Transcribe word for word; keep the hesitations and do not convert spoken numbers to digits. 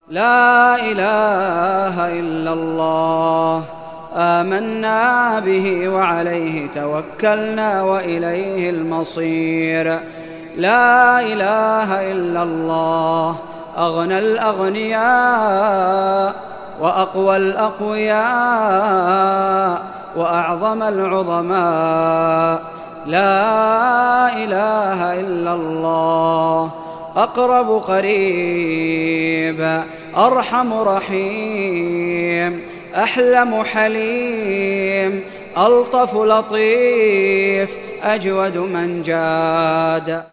لا إله إلا الله آمنا به وعليه توكلنا وإليه المصير. لا إله إلا الله أغنى الأغنياء وأقوى الأقوياء وأعظم العظماء. لا إله إلا الله أقرب قريب أرحم رحيم أحلم حليم ألطف لطيف أجود من جاد.